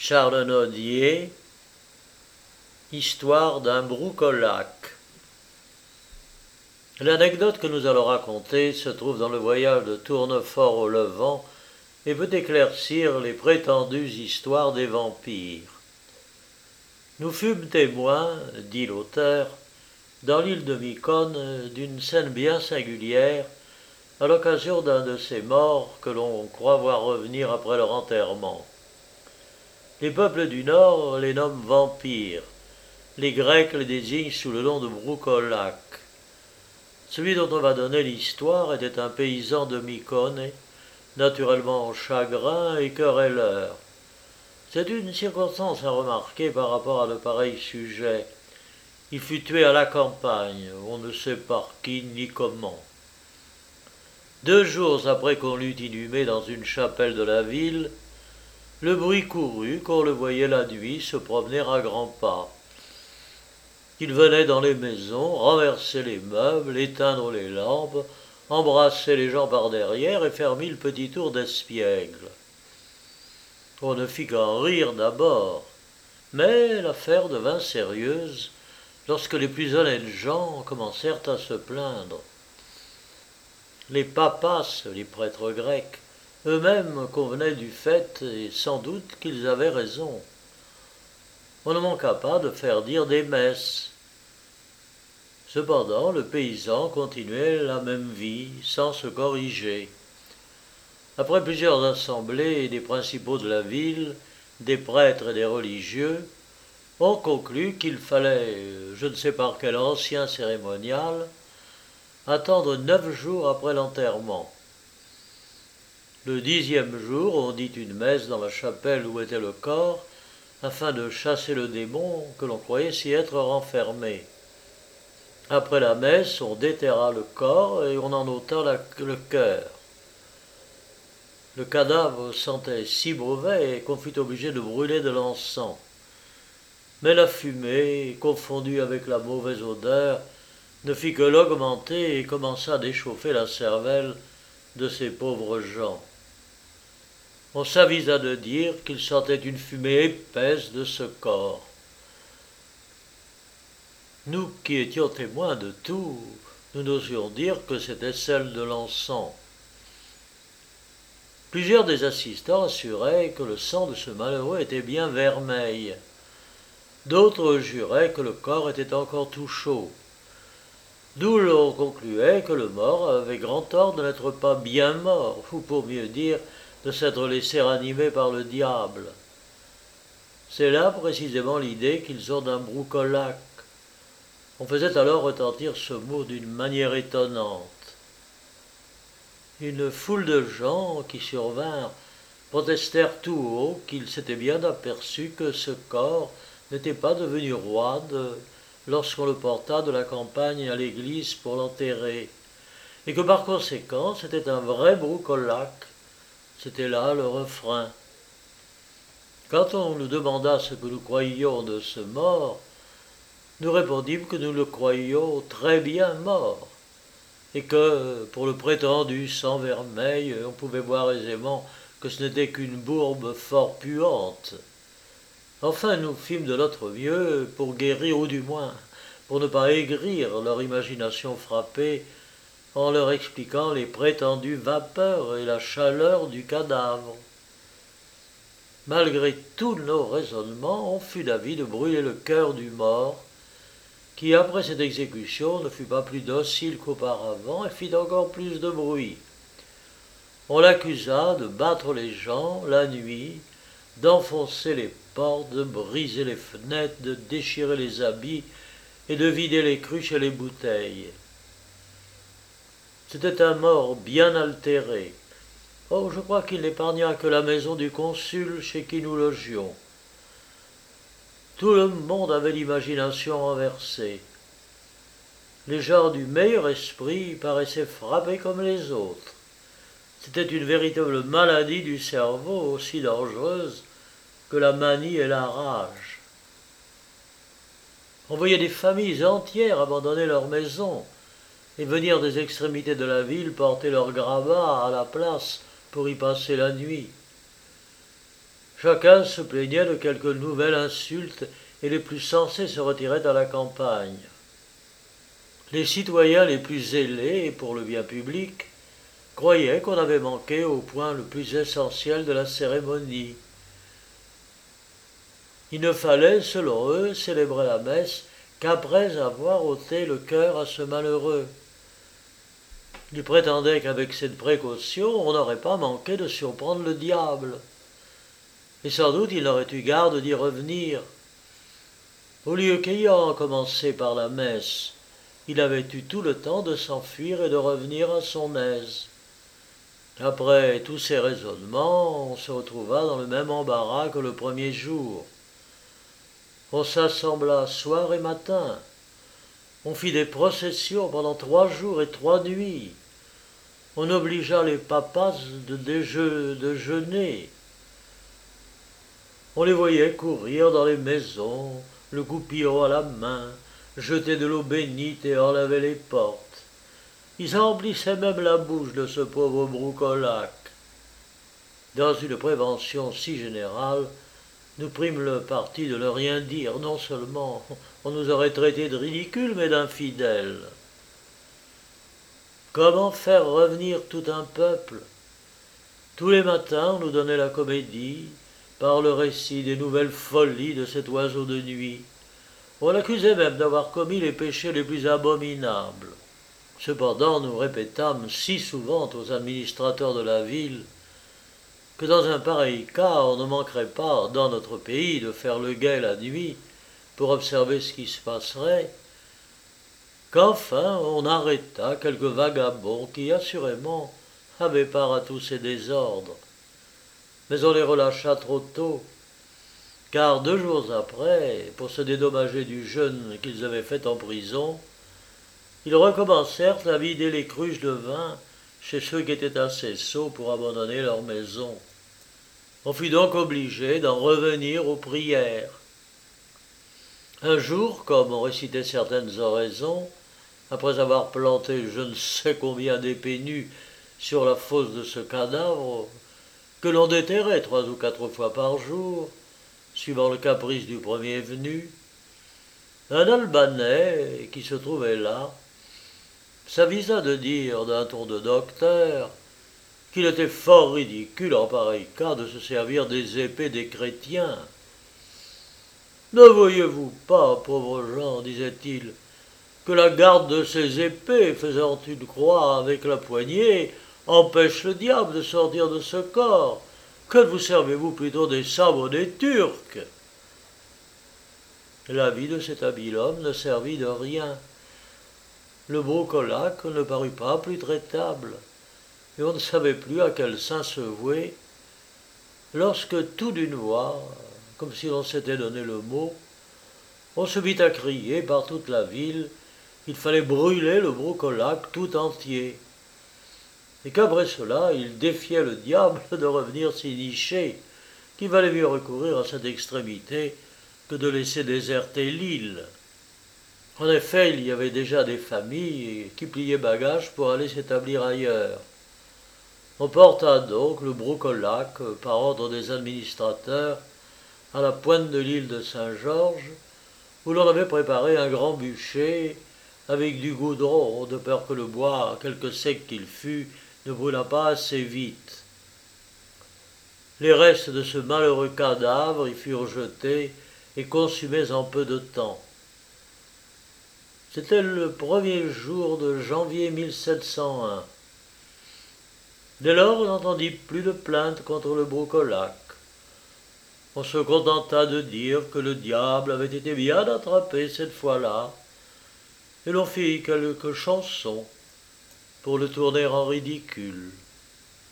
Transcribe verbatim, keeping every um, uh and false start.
Charles Nodier, Histoire d'un broucolaque. L'anecdote que nous allons raconter se trouve dans le voyage de Tournefort au Levant et peut éclaircir les prétendues histoires des vampires. Nous fûmes témoins, dit l'auteur, dans l'île de Mycone, d'une scène bien singulière, à l'occasion d'un de ces morts que l'on croit voir revenir après leur enterrement. Les peuples du Nord les nomment vampires, les Grecs les désignent sous le nom de broucolaques. Celui dont on va donner l'histoire était un paysan de Mycone, naturellement en chagrin et querelleur. C'est une circonstance à remarquer par rapport à de pareils sujets. Il fut tué à la campagne, on ne sait par qui ni comment. Deux jours après qu'on l'eut inhumé dans une chapelle de la ville, le bruit courut qu'on le voyait la nuit se promener à grands pas. Il venait dans les maisons, renverser les meubles, éteindre les lampes, embrasser les gens par derrière et faire mille petits tours d'espiègle. On ne fit qu'en rire d'abord, mais l'affaire devint sérieuse lorsque les plus honnêtes gens commencèrent à se plaindre. Les papas, les prêtres grecs, eux-mêmes convenaient du fait et sans doute qu'ils avaient raison. On ne manqua pas de faire dire des messes. Cependant, le paysan continuait la même vie, sans se corriger. Après plusieurs assemblées des principaux de la ville, des prêtres et des religieux, on conclut qu'il fallait, je ne sais par quel ancien cérémonial, attendre neuf jours après l'enterrement. Le dixième jour, on dit une messe dans la chapelle où était le corps, afin de chasser le démon que l'on croyait s'y être renfermé. Après la messe, on déterra le corps et on en ôta la, le cœur. Le cadavre sentait si mauvais qu'on fut obligé de brûler de l'encens. Mais la fumée, confondue avec la mauvaise odeur, ne fit que l'augmenter et commença à déchauffer la cervelle de ces pauvres gens. On s'avisa de dire qu'ils sentaient une fumée épaisse de ce corps. Nous qui étions témoins de tout, nous n'osions dire que c'était celle de l'encens. Plusieurs des assistants assuraient que le sang de ce malheureux était bien vermeil. D'autres juraient que le corps était encore tout chaud. D'où l'on concluait que le mort avait grand tort de n'être pas bien mort, ou pour mieux dire, de s'être laissé ranimer par le diable. C'est là précisément l'idée qu'ils ont d'un broucolaque. On faisait alors retentir ce mot d'une manière étonnante. Une foule de gens qui survinrent protestèrent tout haut qu'ils s'étaient bien aperçus que ce corps n'était pas devenu roide lorsqu'on le porta de la campagne à l'église pour l'enterrer, et que par conséquent c'était un vrai broucolaque. C'était là le refrain. Quand on nous demanda ce que nous croyions de ce mort, nous répondîmes que nous le croyions très bien mort, et que, pour le prétendu sang vermeil, on pouvait voir aisément que ce n'était qu'une bourbe fort puante. Enfin, nous fîmes de notre mieux pour guérir, ou du moins pour ne pas aigrir leur imagination frappée, en leur expliquant les prétendues vapeurs et la chaleur du cadavre. Malgré tous nos raisonnements, on fut d'avis de brûler le cœur du mort, qui après cette exécution ne fut pas plus docile qu'auparavant et fit encore plus de bruit. On l'accusa de battre les gens la nuit, d'enfoncer les portes, de briser les fenêtres, de déchirer les habits et de vider les cruches et les bouteilles. C'était un mort bien altéré. Oh, je crois qu'il n'épargna que la maison du consul chez qui nous logions. Tout le monde avait l'imagination renversée. Les gens du meilleur esprit paraissaient frappés comme les autres. C'était une véritable maladie du cerveau, aussi dangereuse que la manie et la rage. On voyait des familles entières abandonner leurs maisons et venir des extrémités de la ville porter leur grabat à la place pour y passer la nuit. Chacun se plaignait de quelque nouvelle insulte et les plus sensés se retiraient à la campagne. Les citoyens les plus zélés pour le bien public croyaient qu'on avait manqué au point le plus essentiel de la cérémonie. Il ne fallait, selon eux, célébrer la messe qu'après avoir ôté le cœur à ce malheureux. Ils prétendaient qu'avec cette précaution, on n'aurait pas manqué de surprendre le diable. Et sans doute il n'aurait eu garde d'y revenir. Au lieu qu'ayant commencé par la messe, il avait eu tout le temps de s'enfuir et de revenir à son aise. Après tous ces raisonnements, on se retrouva dans le même embarras que le premier jour. On s'assembla soir et matin. On fit des processions pendant trois jours et trois nuits. On obligea les papas de, déje- de jeûner. On les voyait courir dans les maisons, le goupillon à la main, jeter de l'eau bénite et en laver les portes. Ils emplissaient même la bouche de ce pauvre Broucolaque. Dans une prévention si générale, nous prîmes le parti de ne rien dire. Non seulement on nous aurait traités de ridicules, mais d'infidèles. Comment faire revenir tout un peuple? Tous les matins, on nous donnait la comédie, par le récit des nouvelles folies de cet oiseau de nuit. On l'accusait même d'avoir commis les péchés les plus abominables. Cependant, nous répétâmes si souvent aux administrateurs de la ville que dans un pareil cas, on ne manquerait pas, dans notre pays, de faire le guet la nuit pour observer ce qui se passerait, qu'enfin on arrêta quelques vagabonds qui, assurément, avaient part à tous ces désordres. Mais on les relâcha trop tôt, car deux jours après, pour se dédommager du jeûne qu'ils avaient fait en prison, ils recommencèrent à vider les cruches de vin chez ceux qui étaient assez sots pour abandonner leur maison. On fut donc obligé d'en revenir aux prières. Un jour, comme on récitait certaines oraisons, après avoir planté je ne sais combien d'épées nues sur la fosse de ce cadavre, que l'on déterrait trois ou quatre fois par jour, suivant le caprice du premier venu, un Albanais qui se trouvait là s'avisa de dire d'un ton de docteur qu'il était fort ridicule en pareil cas de se servir des épées des chrétiens. « Ne voyez-vous pas, pauvres gens, disait-il, que la garde de ces épées, faisant une croix avec la poignée, empêche le diable de sortir de ce corps? Que vous servez-vous plutôt des sabres des Turcs ?» L'avis de cet habile homme ne servit de rien. Le Broucolaque ne parut pas plus traitable, et on ne savait plus à quel saint se vouer, lorsque tout d'une voix, comme si l'on s'était donné le mot, on se mit à crier par toute la ville qu'il fallait brûler le Broucolaque tout entier, et qu'après cela il défiait le diable de revenir s'y nicher, qu'il valait mieux recourir à cette extrémité que de laisser déserter l'île. En effet, il y avait déjà des familles qui pliaient bagages pour aller s'établir ailleurs. On porta donc le Broucolaque, par ordre des administrateurs, à la pointe de l'île de Saint-Georges, où l'on avait préparé un grand bûcher avec du goudron, de peur que le bois, quelque sec qu'il fût, ne brûlât pas assez vite. Les restes de ce malheureux cadavre y furent jetés et consumés en peu de temps. C'était le premier jour de janvier mille sept cent un. Dès lors, on n'entendit plus de plainte contre le Broucolaque. On se contenta de dire que le diable avait été bien attrapé cette fois-là, et l'on fit quelques chansons pour le tourner en ridicule.